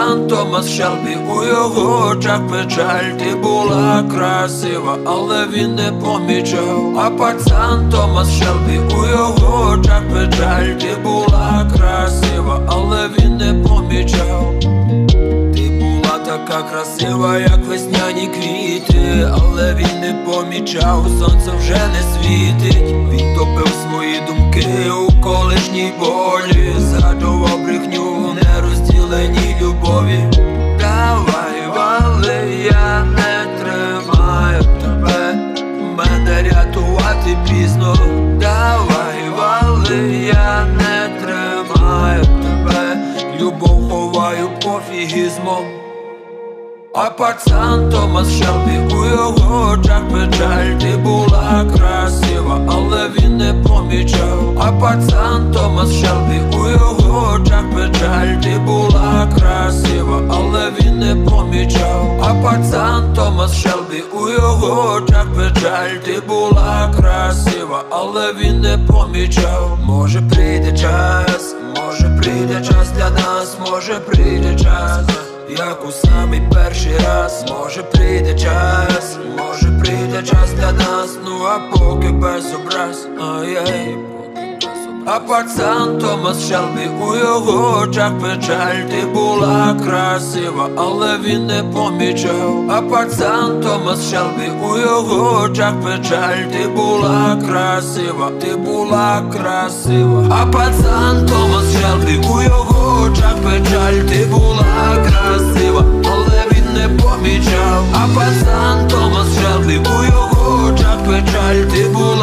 пацан Томас Шелбі, у його очах печаль. Ти була красива, але він не помічав. А пацан Томас Шелбі, у його очах печаль. Ти була красива, але він не помічав. Ти була така красива, як весняні квіти, але він не помічав, сонце вже не світить. Він топив свої думки у колишній болі, згадував брехню, нерозділеній любові. Давай, вали, я не тримаю тебе, мене рятувати пізно. Давай, вали, я не тримаю тебе, любов ховаю пофігізмом. А пацан Томас Шелбі, у його очах печаль. Ти була красива, але він не помічав. А пацан Томас Шелбі, у його очах печаль. Ти була красива, але він не помічав. А пацан Томас Шелбі, у його очах печаль. Ти була красива, але він не помічав. Може прийде час, може прийде час для нас, може прийде час, як у самий перший раз. Може прийде час, може прийде час для нас. Ну а поки без образ, ай-яй. А пацан Томас Шелбі, у його очах печаль. Ти була красива, але він не помічав. А пацан Томас Шелбі, у його очах печаль. Ти була красива, ти була красива. А пацан Томас Шелбі, у його очах печаль. Ти була красива, але він не помічав. А пацан Томас Шелбі, у його очах печаль. Ти була